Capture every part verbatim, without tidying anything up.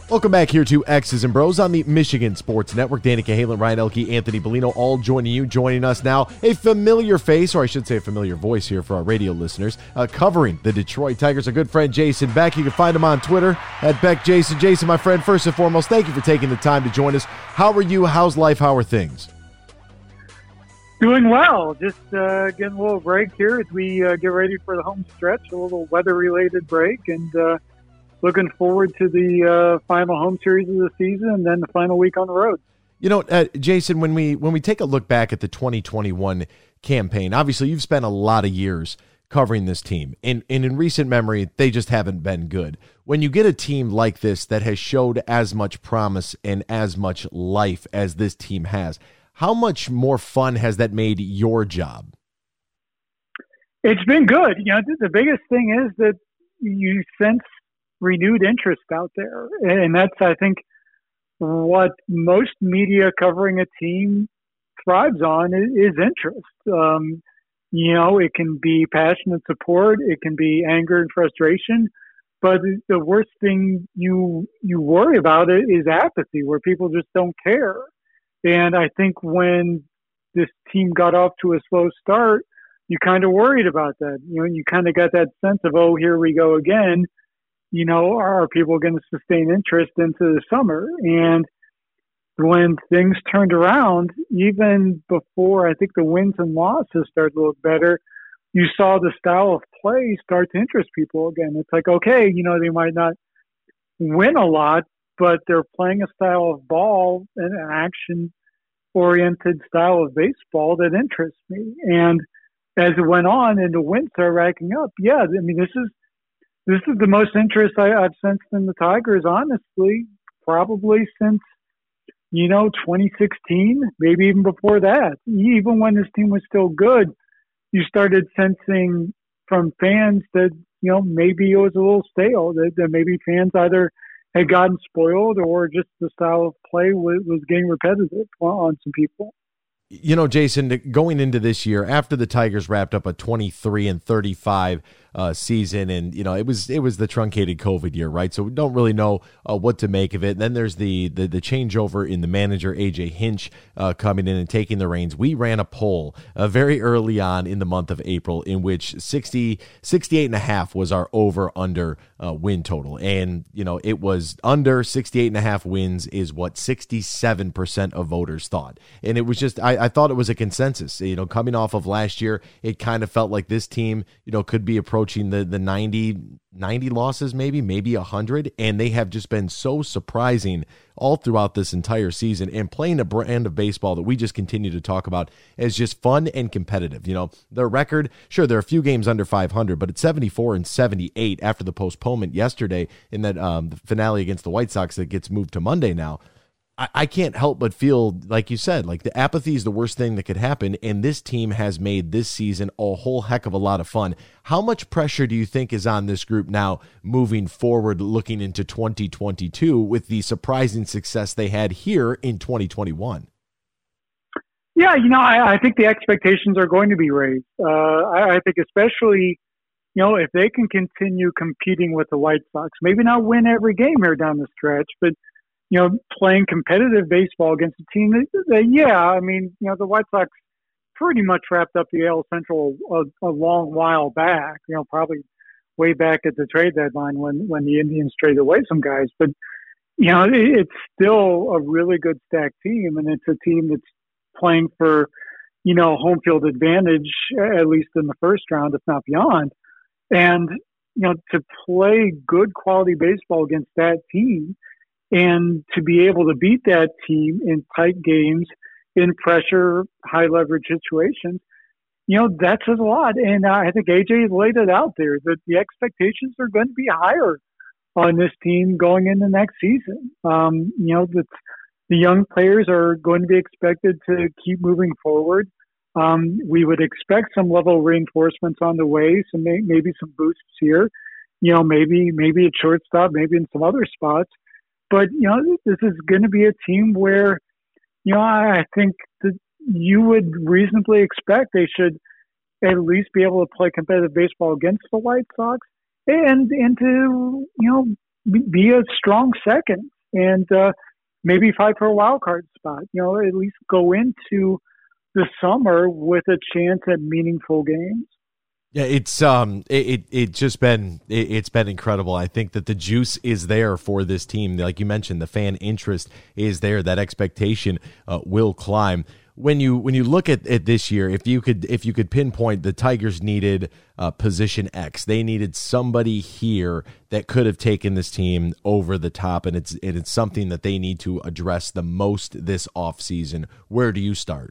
Welcome back here to X's and Bros on the Michigan Sports Network. Danica Halen, Ryan Elke, Anthony Bellino, all joining you. Joining us now, a familiar face, or I should say a familiar voice here for our radio listeners, uh, covering the Detroit Tigers, our good friend Jason Beck. You can find him on Twitter at Beck Jason. Jason, my friend, first and foremost, thank you for taking the time to join us. How are you? How's life? How are things? Doing well. Just uh, getting a little break here as we uh, get ready for the home stretch, a little weather-related break, and uh, looking forward to the uh, final home series of the season and then the final week on the road. You know, uh, Jason, when we when we take a look back at the twenty twenty-one campaign, obviously you've spent a lot of years covering this team, and, and in recent memory, they just haven't been good. When you get a team like this that has showed as much promise and as much life as this team has, how much more fun has that made your job? It's been good. You know, the biggest thing is that you sense renewed interest out there. And that's, I think, what most media covering a team thrives on is, is interest. Um, you know, it can be passionate support. It can be anger and frustration. But the worst thing you you worry about it is apathy, where people just don't care. And I think when this team got off to a slow start, you kind of worried about that. You know, you kind of got that sense of, oh, here we go again. You know, are people going to sustain interest into the summer? And when things turned around, even before I think the wins and losses started to look better, you saw the style of play start to interest people again. It's like, okay, you know, they might not win a lot, but they're playing a style of ball, an action-oriented style of baseball that interests me. And as it went on and the wins started racking up, yeah, I mean, this is This is the most interest I, I've sensed in the Tigers, honestly, probably since, you know, twenty sixteen, maybe even before that. Even when this team was still good, you started sensing from fans that, you know, maybe it was a little stale, that, that maybe fans either had gotten spoiled or just the style of play was, was getting repetitive on some people. You know, Jason, going into this year, after the Tigers wrapped up a twenty-three and thirty-five uh, season, and you know it was it was the truncated COVID year, right? So we don't really know uh, what to make of it. And then there's the the, the changeover in the manager, A J Hinch, uh, coming in and taking the reins. We ran a poll uh, very early on in the month of April, in which sixty, sixty-eight and a half was our over under uh, win total, and you know it was under sixty-eight and a half wins is what sixty-seven percent of voters thought, and it was just I. I thought it was a consensus. You know, coming off of last year, it kind of felt like this team, you know, could be approaching the the ninety, ninety losses, maybe, maybe one hundred, and they have just been so surprising all throughout this entire season and playing a brand of baseball that we just continue to talk about as just fun and competitive. You know, their record, sure, they're a few games under five hundred, but it's seventy-four and seventy-eight after the postponement yesterday in that um, the finale against the White Sox that gets moved to Monday now. I can't help but feel, like you said, like the apathy is the worst thing that could happen, and this team has made this season a whole heck of a lot of fun. How much pressure do you think is on this group now moving forward, looking into twenty twenty-two with the surprising success they had here in twenty twenty-one? Yeah, you know, I, I think the expectations are going to be raised. Uh, I, I think especially, you know, if they can continue competing with the White Sox, maybe not win every game here down the stretch, but you know, playing competitive baseball against a team that, that, yeah, I mean, you know, the White Sox pretty much wrapped up the A L Central a, a long while back, you know, probably way back at the trade deadline when, when the Indians traded away some guys. But, you know, it, it's still a really good stacked team, and it's a team that's playing for, you know, home field advantage, at least in the first round, if not beyond. And, you know, to play good quality baseball against that team, and to be able to beat that team in tight games, in pressure, high leverage situations, you know, that says a lot. And uh, I think A J has laid it out there that the expectations are going to be higher on this team going into next season. Um, you know, the, the young players are going to be expected to keep moving forward. Um, we would expect some level of reinforcements on the way, so may, maybe some boosts here, you know, maybe maybe at shortstop, maybe in some other spots. But, you know, this is going to be a team where, you know, I think that you would reasonably expect they should at least be able to play competitive baseball against the White Sox and, and to, you know, be a strong second. and uh, maybe fight for a wild card spot. You know, at least go into the summer with a chance at meaningful games. Yeah, it's um, it it, it just been it, it's been incredible. I think that the juice is there for this team. Like you mentioned, the fan interest is there. That expectation uh, will climb. When you when you look at it this year, if you could if you could pinpoint, the Tigers needed uh, position X. They needed somebody here that could have taken this team over the top, and it's and it's something that they need to address the most this offseason. Where do you start?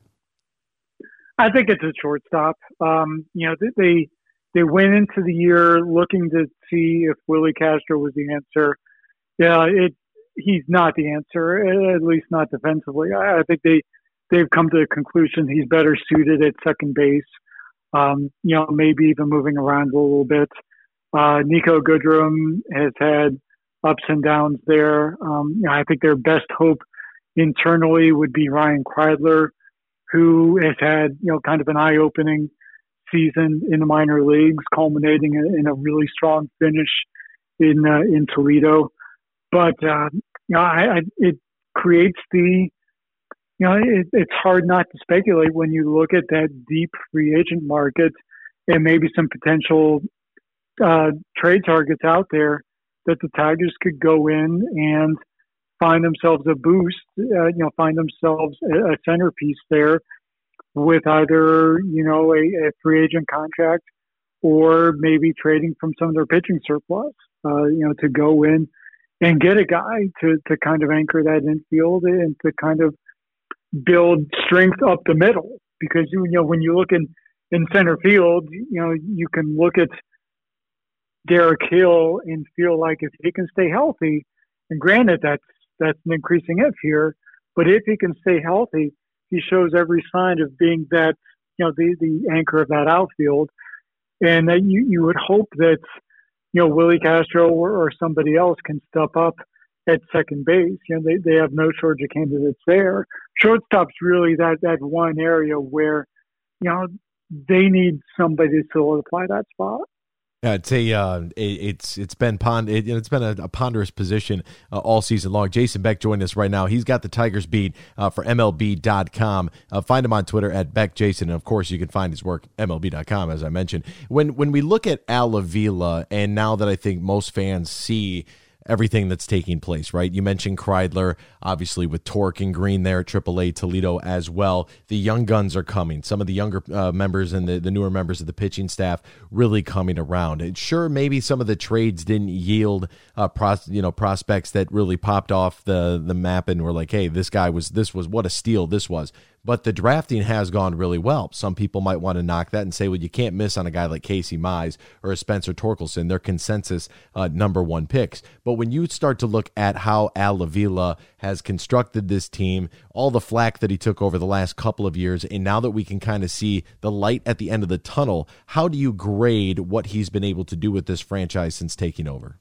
I think it's a shortstop. Um, you know, they they went into the year looking to see if Willie Castro was the answer. Yeah, it he's not the answer, at least not defensively. I, I think they they've come to the conclusion he's better suited at second base. Um, you know, maybe even moving around a little bit. Uh, Nico Goodrum has had ups and downs there. Um, you know, I think their best hope internally would be Ryan Kreidler, who has had, you know, kind of an eye-opening season in the minor leagues, culminating in a really strong finish in uh, in Toledo. But uh, you know, I, I, it creates the, you know, it, it's hard not to speculate when you look at that deep free agent market and maybe some potential uh, trade targets out there that the Tigers could go in and find themselves a boost, uh, you know, find themselves a, a centerpiece there with either, you know, a, a free agent contract or maybe trading from some of their pitching surplus, uh, you know, to go in and get a guy to, to kind of anchor that infield and to kind of build strength up the middle. Because, you know, when you look in, in center field, you know, you can look at Derek Hill and feel like if he can stay healthy, and granted that's that's an increasing if here, but if he can stay healthy, he shows every sign of being that, you know, the, the anchor of that outfield. And that you, you would hope that, you know, Willie Castro or, or somebody else can step up at second base. You know, they, they have no shortage of candidates there. Shortstop's really that, that one area where, you know, they need somebody to solidify that spot. Yeah, it's a uh, it, it's it's been pond it, it's been a, a ponderous position uh, all season long. Jason Beck joined us right now. He's got the Tigers beat uh, for M L B dot com. Uh, find him on Twitter at Beck Jason, and of course you can find his work M L B dot com, as I mentioned. When when we look at Al Avila, and now that I think most fans see everything that's taking place, right? You mentioned Kreidler, obviously with Torque and Green there at triple A Toledo as well. The young guns are coming. Some of the younger uh, members and the, the newer members of the pitching staff really coming around. And sure, maybe some of the trades didn't yield uh, pros, you know, prospects that really popped off the the map and were like, hey, this guy was, this was, what a steal this was. But the drafting has gone really well. Some people might want to knock that and say, well, you can't miss on a guy like Casey Mize or a Spencer Torkelson. They're consensus uh, number one picks. But when you start to look at how Al Avila has constructed this team, all the flack that he took over the last couple of years, and now that we can kind of see the light at the end of the tunnel, how do you grade what he's been able to do with this franchise since taking over?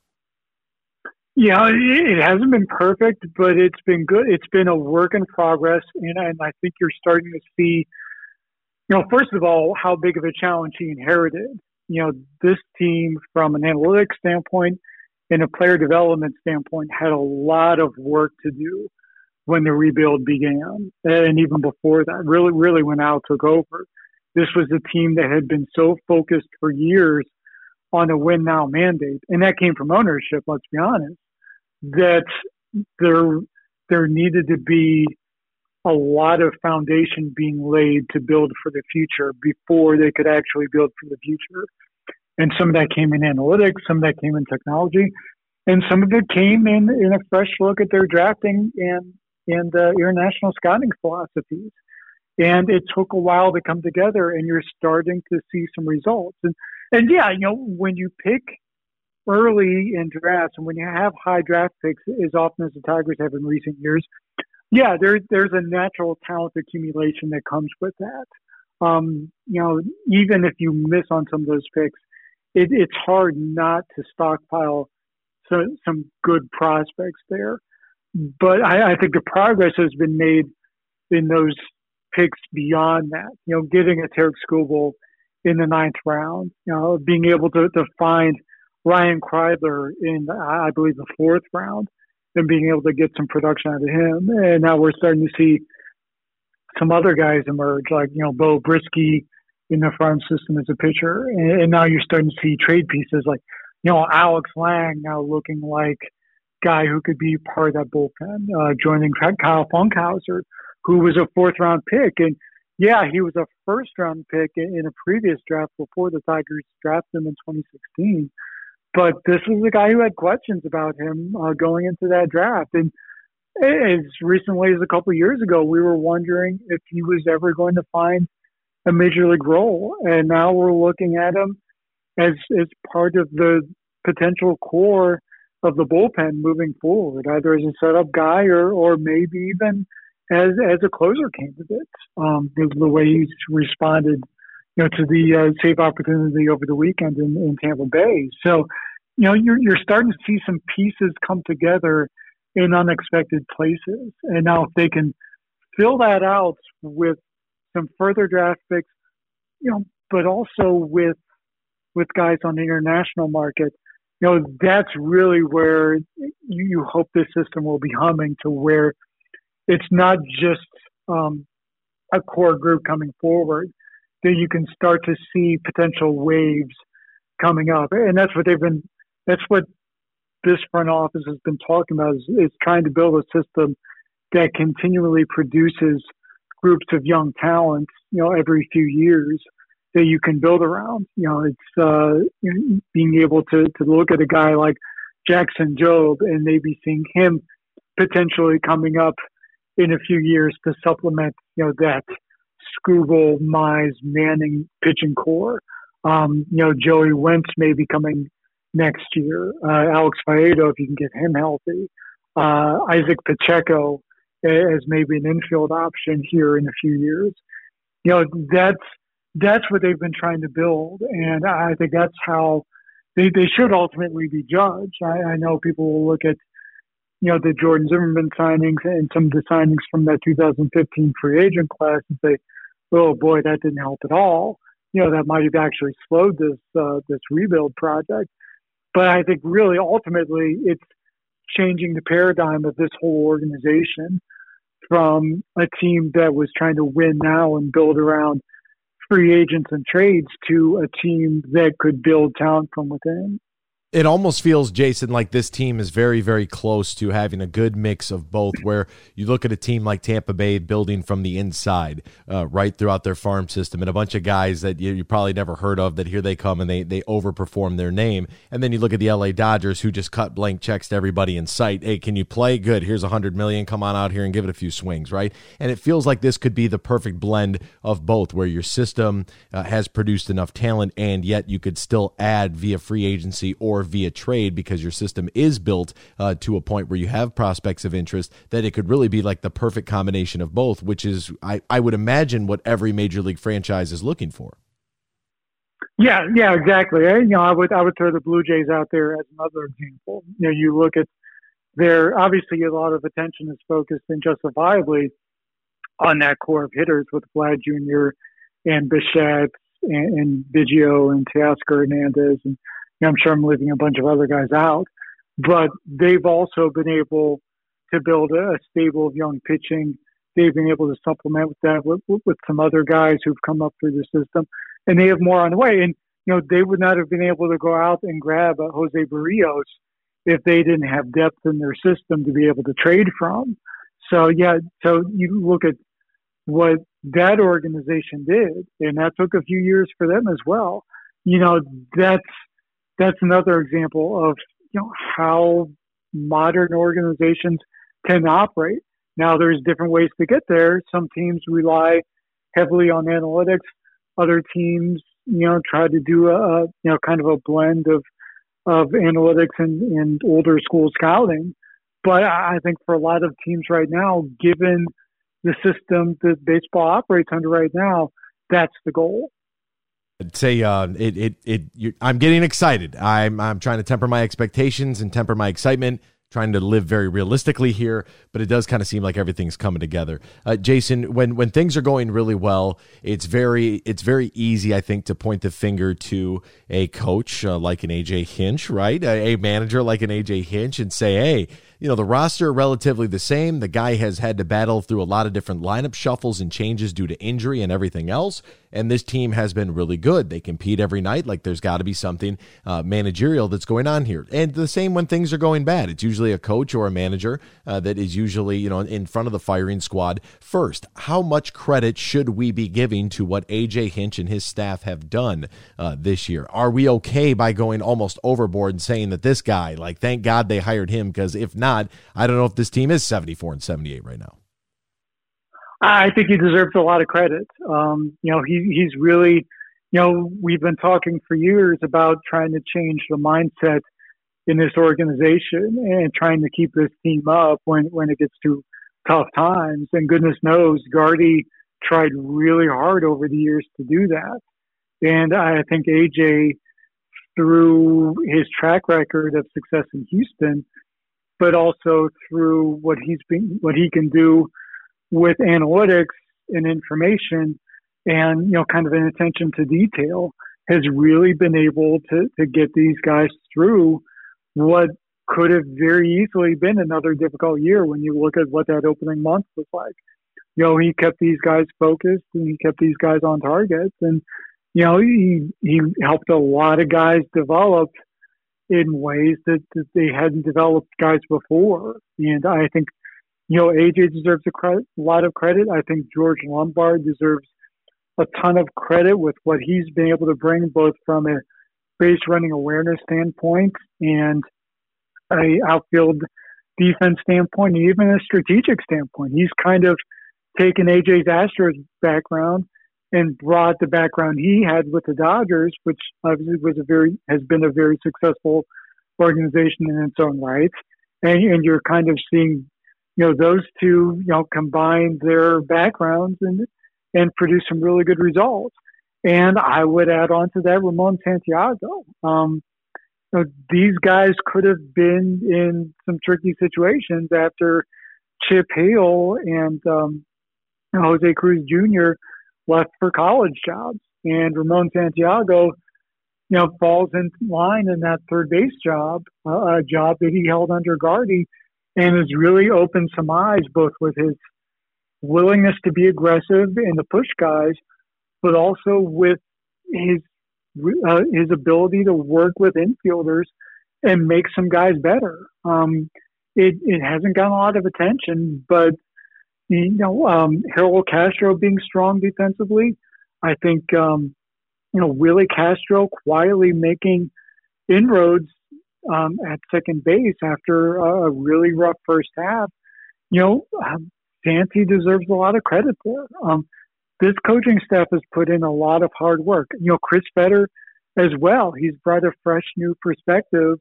Yeah, it hasn't been perfect, but it's been good. It's been a work in progress, and, and I think you're starting to see, you know, first of all, how big of a challenge he inherited. You know, this team, from an analytics standpoint and a player development standpoint, had a lot of work to do when the rebuild began, and even before that, really, really when Al took over. This was a team that had been so focused for years on a win-now mandate, and that came from ownership, let's be honest, that there there needed to be a lot of foundation being laid to build for the future before they could actually build for the future. And some of that came in analytics, some of that came in technology, and some of it came in, in a fresh look at their drafting and, and uh, international scouting philosophies. And it took a while to come together, and you're starting to see some results. And, and yeah, you know, when you pick early in drafts, and when you have high draft picks, as often as the Tigers have in recent years, yeah, there, there's a natural talent accumulation that comes with that. Um, you know, even if you miss on some of those picks, it, it's hard not to stockpile so, some good prospects there. But I, I think the progress has been made in those picks beyond that. You know, getting a Tarek Skubal in the ninth round, you know, being able to, to find Ryan Kreidler in, I believe, the fourth round, and being able to get some production out of him. And now we're starting to see some other guys emerge, like, you know, Bo Brisky in the farm system as a pitcher. And, and now you're starting to see trade pieces like, you know, Alex Lang now looking like guy who could be part of that bullpen, uh, joining Kyle Funkhauser, who was a fourth round pick. And yeah, he was a first round pick in, in a previous draft before the Tigers drafted him in twenty sixteen. But this was a guy who had questions about him uh, going into that draft. And as recently as a couple of years ago, we were wondering if he was ever going to find a major league role. And now we're looking at him as, as part of the potential core of the bullpen moving forward, either as a setup guy or, or maybe even as, as a closer candidate. Um, the, the way he's responded, you know, to the uh, safe opportunity over the weekend in, in Tampa Bay. So, you know, you're, you're starting to see some pieces come together in unexpected places. And now if they can fill that out with some further draft picks, you know, but also with, with guys on the international market, you know, that's really where you, you hope this system will be humming to, where it's not just um, a core group coming forward, that you can start to see potential waves coming up. And that's what they've been, that's what this front office has been talking about, is, is trying to build a system that continually produces groups of young talent, you know, every few years that you can build around. You know, it's uh, being able to, to look at a guy like Jackson Jobe and maybe seeing him potentially coming up in a few years to supplement, you know, that Skubal, Mize, Manning pitching core. Um, you know, Joey Wentz may be coming next year. Uh, Alex Faedo, if you can get him healthy. Uh, Isaac Pacheco as maybe an infield option here in a few years. You know, that's that's what they've been trying to build, and I think that's how they, they should ultimately be judged. I, I know people will look at, you know, the Jordan Zimmerman signings and some of the signings from that two thousand fifteen free agent class and say, oh boy, that didn't help at all. You know, that might have actually slowed this uh, this rebuild project. But I think really ultimately it's changing the paradigm of this whole organization from a team that was trying to win now and build around free agents and trades to a team that could build talent from within. It almost feels, Jason, like this team is very, very close to having a good mix of both, where you look at a team like Tampa Bay building from the inside, uh, right throughout their farm system, and a bunch of guys that you, you probably never heard of, that here they come and they they overperform their name. And then you look at the L A Dodgers, who just cut blank checks to everybody in sight. Hey, can you play? Good. Here's a hundred million. Come on out here and give it a few swings, right? And it feels like this could be the perfect blend of both, where your system uh, has produced enough talent, and yet you could still add via free agency or via trade, because your system is built uh, to a point where you have prospects of interest, that it could really be like the perfect combination of both, which is, I, I would imagine, what every major league franchise is looking for. Yeah, yeah, exactly. You know, I would I would throw the Blue Jays out there as another example. You know, you look at their, obviously a lot of attention is focused, and justifiably, on that core of hitters with Vlad Junior and Bichette and, and Biggio and Teoscar Hernandez, and I'm sure I'm leaving a bunch of other guys out, but they've also been able to build a, a stable of young pitching. They've been able to supplement with that with, with some other guys who've come up through the system, and they have more on the way. And, you know, they would not have been able to go out and grab a Jose Barrios if they didn't have depth in their system to be able to trade from. So, yeah, so you look at what that organization did, and that took a few years for them as well. You know, that's, That's another example of, you know, how modern organizations can operate. Now, there's different ways to get there. Some teams rely heavily on analytics. Other teams, you know, try to do a, you know, kind of a blend of of analytics and, and older school scouting. But I think for a lot of teams right now, given the system that baseball operates under right now, that's the goal. I'd say uh, it it it. You're, I'm getting excited. I'm I'm trying to temper my expectations and temper my excitement. Trying to live very realistically here, but it does kind of seem like everything's coming together. Uh, Jason, when when things are going really well, it's very it's very easy, I think, to point the finger to a coach uh, like an A J Hinch, right? A, a manager like an A J Hinch, and say, hey, you know, the roster relatively the same. The guy has had to battle through a lot of different lineup shuffles and changes due to injury and everything else. And this team has been really good. They compete every night. Like there's got to be something uh, managerial that's going on here. And the same when things are going bad. It's usually a coach or a manager uh, that is usually, you know, in front of the firing squad first. How much credit should we be giving to what A J Hinch and his staff have done uh, this year? Are we okay by going almost overboard and saying that this guy, like, thank God they hired him, because if not, I don't know if this team is seventy-four and seventy-eight right now. I think he deserves a lot of credit. Um, you know, he, he's really, you know, we've been talking for years about trying to change the mindset in this organization and trying to keep this team up when, when it gets to tough times. And goodness knows, Gardy tried really hard over the years to do that. And I think A J, through his track record of success in Houston, but also through what he's been, what he can do with analytics and information and, you know, kind of an attention to detail, has really been able to, to get these guys through what could have very easily been another difficult year when you look at what that opening month was like. You know, he kept these guys focused and he kept these guys on target, and, you know, he, he helped a lot of guys develop in ways that, that they hadn't developed guys before. And I think, you know, A J deserves a, credit, a lot of credit. I think George Lombard deserves a ton of credit with what he's been able to bring, both from a base running awareness standpoint and a outfield defense standpoint, and even a strategic standpoint. He's kind of taken A J's Astros background and brought the background he had with the Dodgers, which obviously was a very has been a very successful organization in its own right. And, and you're kind of seeing, you know, those two, you know, combine their backgrounds and and produce some really good results. And I would add on to that Ramon Santiago. Um, you know, these guys could have been in some tricky situations after Chip Hale and um, Jose Cruz Junior left for college jobs. And Ramon Santiago, you know, falls in line in that third base job, uh, a job that he held under Gardy, and has really opened some eyes, both with his willingness to be aggressive and to push guys, but also with his uh, his ability to work with infielders and make some guys better. Um, it, it hasn't gotten a lot of attention, but, you know, um, Harold Castro being strong defensively, I think, um, you know, Willie Castro quietly making inroads um, at second base after a really rough first half. You know, um, Santi deserves a lot of credit there. Um, this coaching staff has put in a lot of hard work. You know, Chris Fetter as well. He's brought a fresh new perspective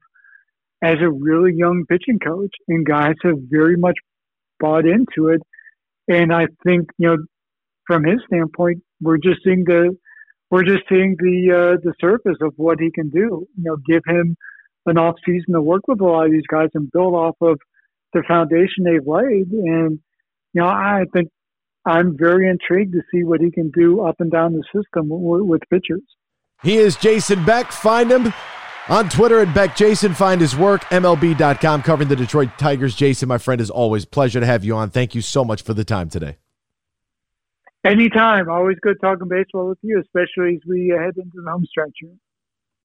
as a really young pitching coach, and guys have very much bought into it. And I think, you know, from his standpoint, we're just seeing the we're just seeing the uh, the surface of what he can do. You know, give him an off season to work with a lot of these guys and build off of the foundation they've laid. And, you know, I think I'm very intrigued to see what he can do up and down the system with, with pitchers. He is Jason Beck. Find him on Twitter at Beck Jason. Find his work, M L B dot com, covering the Detroit Tigers. Jason, my friend, as always, pleasure to have you on. Thank you so much for the time today. Anytime. Always good talking baseball with you, especially as we head into the home stretch here.